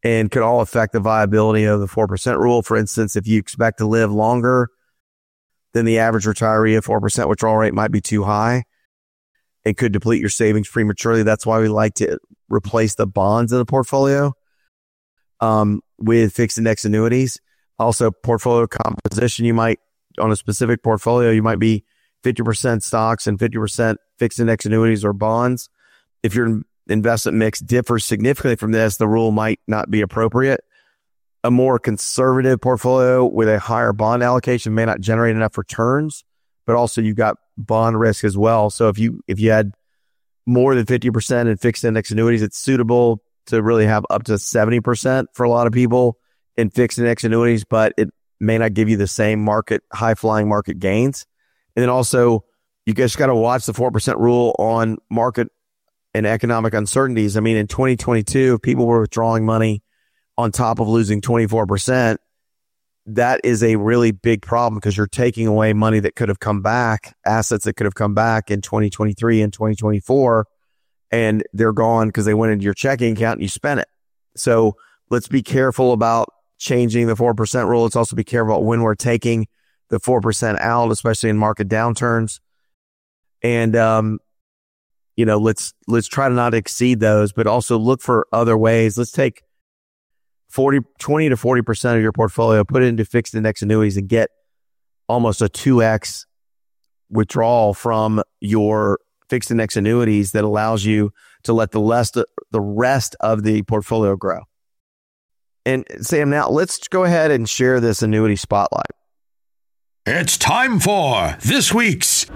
and could all affect the viability of the four percent rule. For instance, if you expect to live longer than the average retiree, a four percent withdrawal rate might be too high. It could deplete your savings prematurely. That's why we like to replace the bonds in the portfolio um, with fixed index annuities. Also, portfolio composition, you might, on a specific portfolio, you might be fifty percent stocks and fifty percent fixed index annuities or bonds. If your investment mix differs significantly from this, the rule might not be appropriate. A more conservative portfolio with a higher bond allocation may not generate enough returns, but also you've got bond risk as well. So if you if you had more than fifty percent in fixed index annuities, it's suitable to really have up to seventy percent for a lot of people in fixed index annuities, but it may not give you the same market, high flying market gains. And then also, you just got to watch the four percent rule on market and economic uncertainties. I mean, in twenty twenty-two, people were withdrawing money on top of losing twenty-four percent. That is a really big problem because you're taking away money that could have come back, assets that could have come back in twenty twenty-three and twenty twenty-four, and they're gone because they went into your checking account and you spent it. So let's be careful about changing the four percent rule. Let's also be careful about when we're taking the four percent out, especially in market downturns. And, um, you know, let's, let's try to not exceed those, but also look for other ways. Let's take forty, twenty to forty percent of your portfolio, put it into fixed index annuities and get almost a two X withdrawal from your fixed index annuities that allows you to let the rest, the rest of the portfolio grow. And Sam, now let's go ahead and share this annuity spotlight. It's time for this week's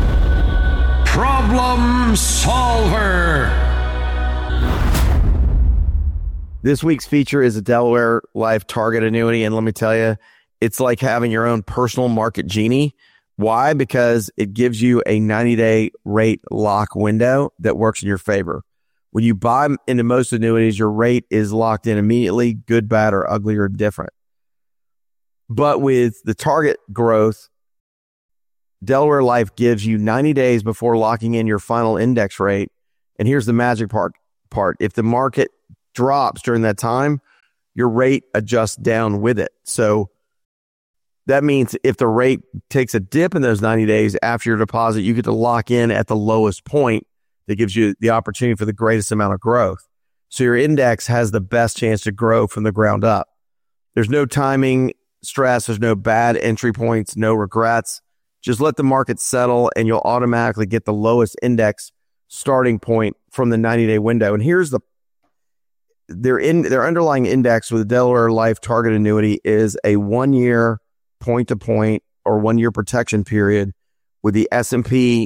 Problem Solver. This week's feature is a Delaware Life Target Annuity. And let me tell you, it's like having your own personal market genie. Why? Because it gives you a ninety-day rate lock window that works in your favor. When you buy into most annuities, your rate is locked in immediately, good, bad, or ugly, or different. But with the target growth, Delaware Life gives you ninety days before locking in your final index rate. And here's the magic part. part. If the market drops during that time, your rate adjusts down with it. So that means if the rate takes a dip in those ninety days after your deposit, you get to lock in at the lowest point. That gives you the opportunity for the greatest amount of growth. So your index has the best chance to grow from the ground up. There's no timing stress. There's no bad entry points, no regrets. Just let the market settle and you'll automatically get the lowest index starting point from the ninety-day window. And here's the, their, in, their underlying index with the Delaware Life Target Annuity is a one-year point-to-point or one-year protection period with the S and P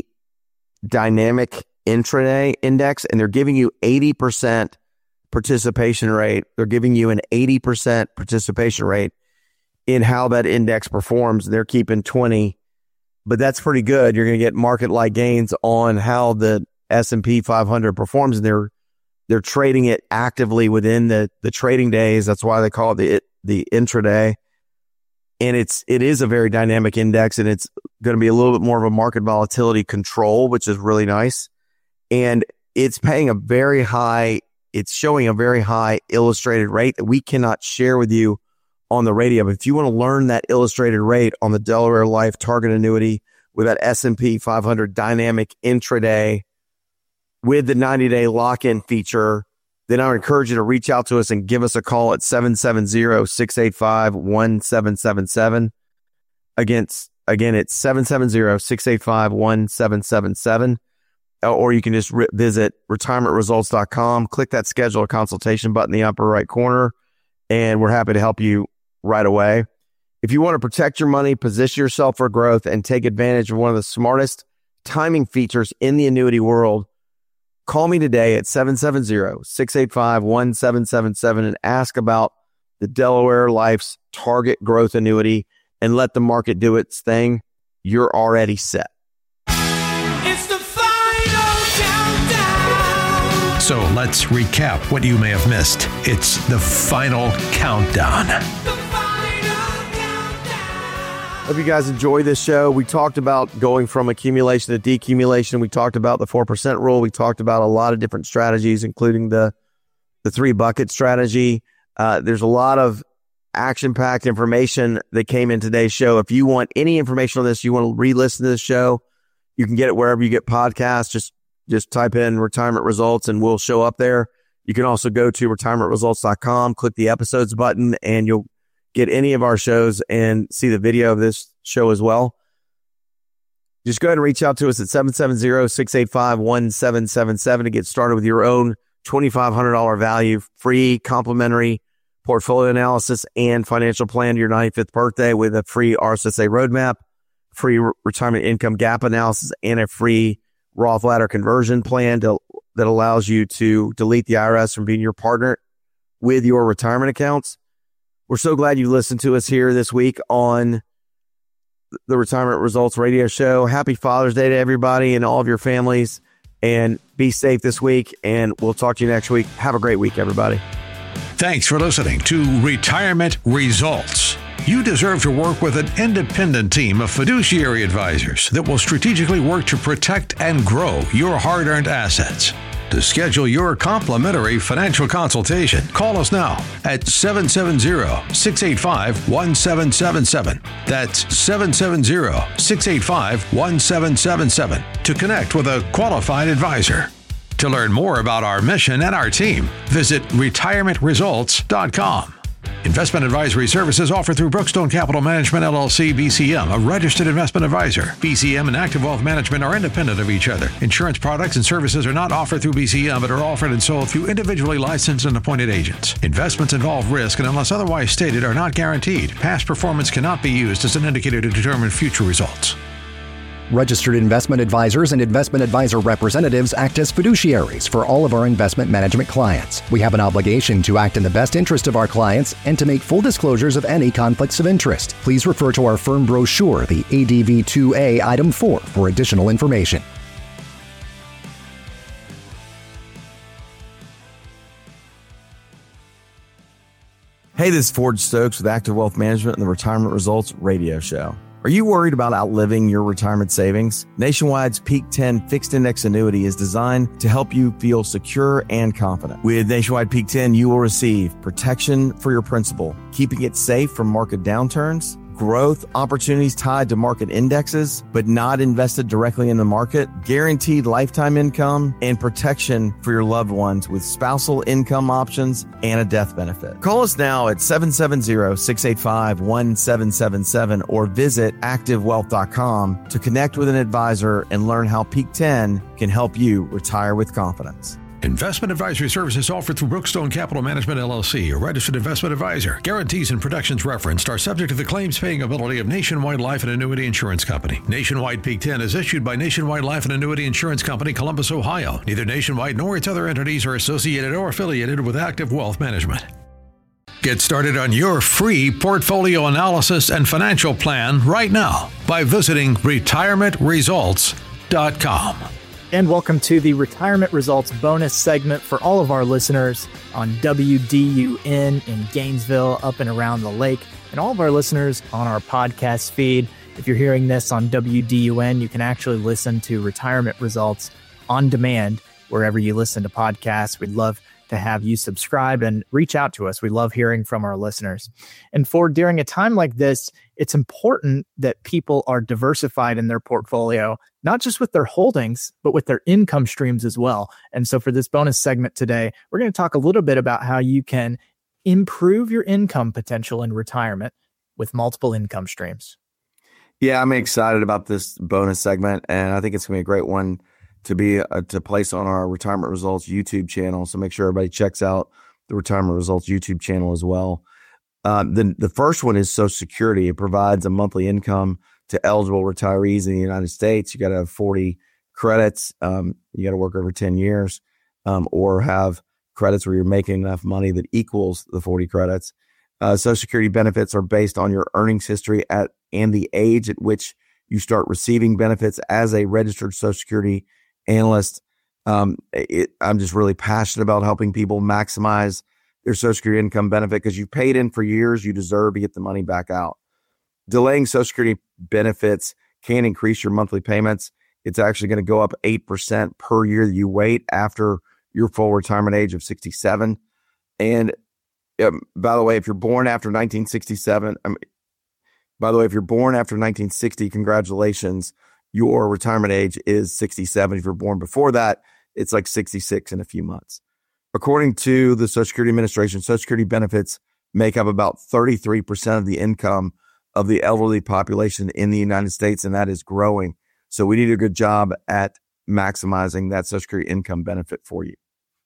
Dynamic Intraday Index, and they're giving you eighty percent participation rate. They're giving you an eighty percent participation rate in how that index performs. They're keeping twenty, but that's pretty good. You're going to get market-like gains on how the S and P five hundred performs, and they're they're trading it actively within the the trading days. That's why they call it the the intraday. And it's it is a very dynamic index, and it's going to be a little bit more of a market volatility control, which is really nice. And it's paying a very high, it's showing a very high illustrated rate that we cannot share with you on the radio. But if you want to learn that illustrated rate on the Delaware Life Target Annuity with that S and P five hundred dynamic intraday with the ninety-day lock-in feature, then I would encourage you to reach out to us and give us a call at seven seven zero, six eight five, one seven seven seven. Again, again it's seven seven zero, six eight five, one seven seven seven. Or you can just re- visit retirement results dot com, click that schedule a consultation button in the upper right corner, and we're happy to help you right away. If you want to protect your money, position yourself for growth, and take advantage of one of the smartest timing features in the annuity world, call me today at seven seven zero, six eight five, one seven seven seven and ask about the Delaware Life's Target Growth Annuity and let the market do its thing. You're already set. It's the final countdown. So let's recap what you may have missed. It's the final countdown. The final countdown. Hope you guys enjoy this show. We talked about going from accumulation to decumulation. We talked about the four percent rule. We talked about a lot of different strategies, including the, the three bucket strategy. Uh, there's a lot of action-packed information that came in today's show. If you want any information on this, you want to re-listen to this show, you can get it wherever you get podcasts. Just just type in retirement results and we'll show up there. You can also go to retirement results dot com, click the episodes button, and you'll get any of our shows and see the video of this show as well. Just go ahead and reach out to us at seven seven zero, six eight five, one seven seven seven to get started with your own twenty-five hundred dollars value, free complimentary portfolio analysis and financial plan to your ninety-fifth birthday with a free R S S A roadmap, free re- retirement income gap analysis, and a free Roth ladder conversion plan to, that allows you to delete the I R S from being your partner with your retirement accounts. We're so glad you listened to us here this week on the Retirement Results Radio Show. Happy Father's Day to everybody and all of your families, and be safe this week, and we'll talk to you next week. Have a great week, everybody. Thanks for listening to Retirement Results. You deserve to work with an independent team of fiduciary advisors that will strategically work to protect and grow your hard-earned assets. To schedule your complimentary financial consultation, call us now at seven seven zero, six eight five, one seven seven seven. That's seven seven zero, six eight five, one seven seven seven to connect with a qualified advisor. To learn more about our mission and our team, visit retirement results dot com. Investment advisory services offered through Brookstone Capital Management, L L C, B C M, a registered investment advisor. B C M and Active Wealth Management are independent of each other. Insurance products and services are not offered through B C M, but are offered and sold through individually licensed and appointed agents. Investments involve risk and, unless otherwise stated, are not guaranteed. Past performance cannot be used as an indicator to determine future results. Registered investment advisors and investment advisor representatives act as fiduciaries for all of our investment management clients. We have an obligation to act in the best interest of our clients and to make full disclosures of any conflicts of interest. Please refer to our firm brochure, the A D V two A Item four, for additional information. Hey, this is Ford Stokes with Active Wealth Management and the Retirement Results Radio Show. Are you worried about outliving your retirement savings? Nationwide's Peak ten Fixed Index Annuity is designed to help you feel secure and confident. With Nationwide Peak ten, you will receive protection for your principal, keeping it safe from market downturns, growth opportunities tied to market indexes, but not invested directly in the market, guaranteed lifetime income, and protection for your loved ones with spousal income options and a death benefit. Call us now at seven seven zero, six eight five, one seven seven seven or visit active wealth dot com to connect with an advisor and learn how Peak ten can help you retire with confidence. Investment advisory services offered through Brookstone Capital Management, L L C, a registered investment advisor. Guarantees and protections referenced are subject to the claims-paying ability of Nationwide Life and Annuity Insurance Company. Nationwide Peak ten is issued by Nationwide Life and Annuity Insurance Company, Columbus, Ohio. Neither Nationwide nor its other entities are associated or affiliated with Active Wealth Management. Get started on your free portfolio analysis and financial plan right now by visiting retirement results dot com. And welcome to the Retirement Results bonus segment for all of our listeners on W D U N in Gainesville, up and around the lake, and all of our listeners on our podcast feed. If you're hearing this on W D U N, you can actually listen to Retirement Results on demand wherever you listen to podcasts. We'd love to have you subscribe and reach out to us. We love hearing from our listeners. And for during a time like this, it's important that people are diversified in their portfolio, not just with their holdings, but with their income streams as well. And so for this bonus segment today, we're going to talk a little bit about how you can improve your income potential in retirement with multiple income streams. Yeah, I'm excited about this bonus segment, and I think it's going to be a great one to be uh, to place on our Retirement Results YouTube channel. So make sure everybody checks out the Retirement Results YouTube channel as well. Uh, the, the first one is Social Security. It provides a monthly income to eligible retirees in the United States. You got to have forty credits. Um, you got to work over ten years um, or have credits where you're making enough money that equals the forty credits. Uh, Social Security benefits are based on your earnings history at and the age at which you start receiving benefits as a registered Social Security analyst. Um, it, I'm just really passionate about helping people maximize their Social Security income benefit because you've paid in for years. You deserve to get the money back out. Delaying Social Security benefits can increase your monthly payments. It's actually going to go up eight percent per year that you wait after your full retirement age of sixty-seven. And Um, by the way, if you're born after nineteen sixty-seven, I mean, by the way, if you're born after nineteen sixty, congratulations. Your retirement age is sixty-seven. If you're born before that, it's like sixty-six in a few months. According to the Social Security Administration, Social Security benefits make up about thirty-three percent of the income of the elderly population in the United States, and that is growing. So we need a good job at maximizing that Social Security income benefit for you.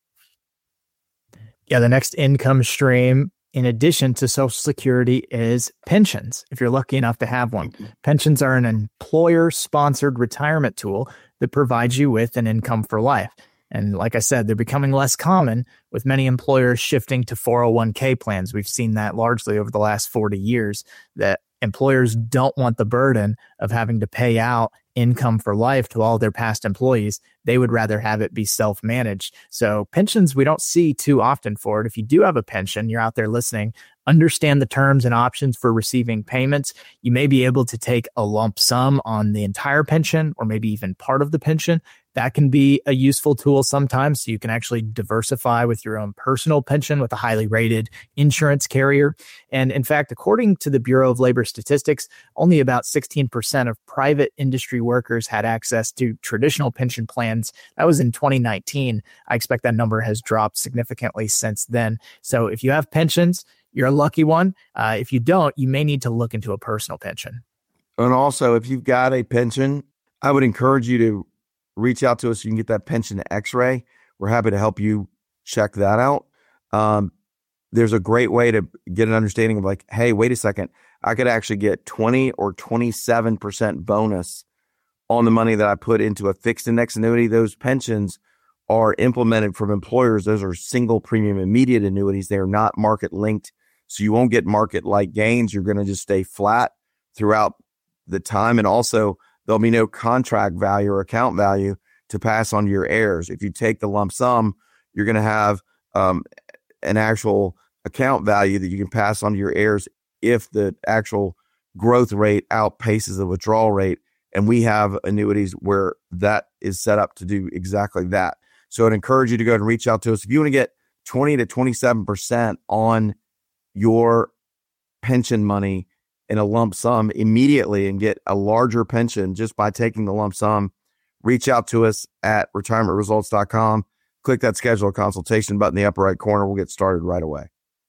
Yeah, the next income stream, in addition to Social Security, is pensions, if you're lucky enough to have one. Pensions are an employer-sponsored retirement tool that provides you with an income for life. And like I said, they're becoming less common, with many employers shifting to four oh one k plans. We've seen that largely over the last forty years, that employers don't want the burden of having to pay out income for life to all their past employees. They would rather have it be self-managed. So pensions, we don't see too often for it. If you do have a pension, you're out there listening, understand the terms and options for receiving payments. You may be able to take a lump sum on the entire pension, or maybe even part of the pension. That can be a useful tool sometimes, so you can actually diversify with your own personal pension with a highly rated insurance carrier. And in fact, according to the Bureau of Labor Statistics, only about sixteen percent of private industry workers had access to traditional pension plans. That was in twenty nineteen. I expect that number has dropped significantly since then. So if you have pensions, you're a lucky one. Uh, if you don't, you may need to look into a personal pension. And also, if you've got a pension, I would encourage you to reach out to us so you can get that pension x-ray. We're happy to help you check that out. Um, there's a great way to get an understanding of like, hey, wait a second, I could actually get twenty or twenty-seven percent bonus on the money that I put into a fixed index annuity. Those pensions are implemented from employers. Those are single premium immediate annuities. They are not market linked. So you won't get market like gains. You're going to just stay flat throughout the time. And also, there'll be no contract value or account value to pass on to your heirs. If you take the lump sum, you're going to have um, an actual account value that you can pass on to your heirs if the actual growth rate outpaces the withdrawal rate. And we have annuities where that is set up to do exactly that. So I'd encourage you to go and reach out to us. If you want to get twenty to twenty-seven percent on your pension money in a lump sum immediately and get a larger pension just by taking the lump sum, reach out to us at retirement results dot com. Click that schedule a consultation button in the upper right corner. We'll get started right away.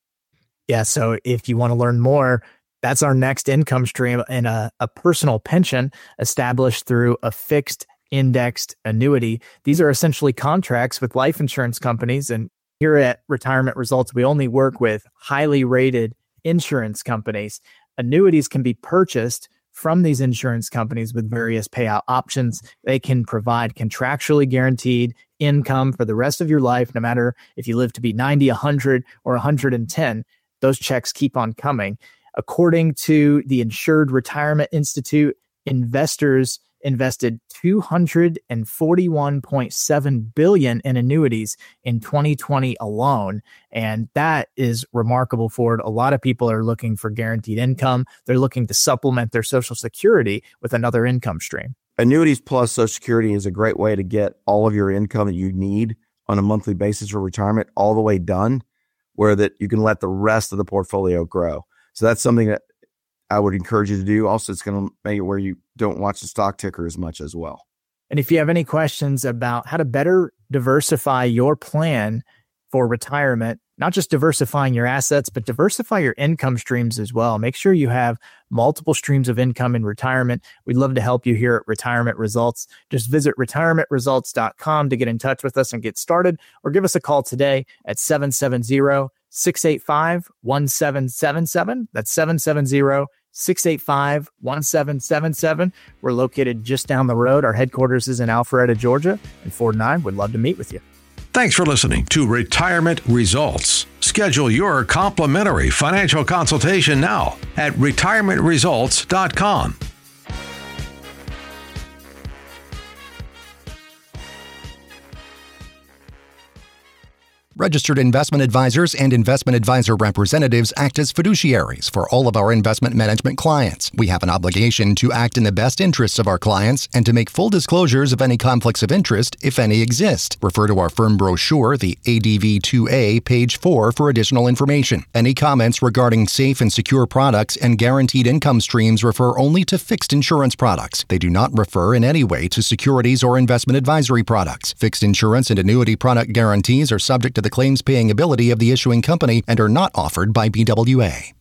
Yeah. So if you want to learn more, that's our next income stream, in a, a personal pension established through a fixed indexed annuity. These are essentially contracts with life insurance companies. And here at Retirement Results, we only work with highly rated insurance companies. Annuities can be purchased from these insurance companies with various payout options. They can provide contractually guaranteed income for the rest of your life, no matter if you live to be ninety, one hundred, or one hundred ten. Those checks keep on coming. According to the Insured Retirement Institute, investors invested two hundred forty-one point seven billion dollars in annuities in twenty twenty alone. And that is remarkable for it. A lot of people are looking for guaranteed income. They're looking to supplement their Social Security with another income stream. Annuities plus Social Security is a great way to get all of your income that you need on a monthly basis for retirement all the way done, where that you can let the rest of the portfolio grow. So that's something that I would encourage you to do. Also, it's going to make it where you don't watch the stock ticker as much as well. And if you have any questions about how to better diversify your plan for retirement, not just diversifying your assets, but diversify your income streams as well. Make sure you have multiple streams of income in retirement. We'd love to help you here at Retirement Results. Just visit retirement results dot com to get in touch with us and get started, or give us a call today at seven seven zero, six eight five, one seven seven seven. That's seven seven zero, six eight five, one seven seven seven. We're located just down the road. Our headquarters is in Alpharetta, Georgia, and Ford and I would love to meet with you. Thanks for listening to Retirement Results. Schedule your complimentary financial consultation now at retirement results dot com. Registered investment advisors and investment advisor representatives act as fiduciaries for all of our investment management clients. We have an obligation to act in the best interests of our clients and to make full disclosures of any conflicts of interest, if any exist. Refer to our firm brochure, the A D V two A, page four, for additional information. Any comments regarding safe and secure products and guaranteed income streams refer only to fixed insurance products. They do not refer in any way to securities or investment advisory products. Fixed insurance and annuity product guarantees are subject to the claims-paying ability of the issuing company and are not offered by B W A.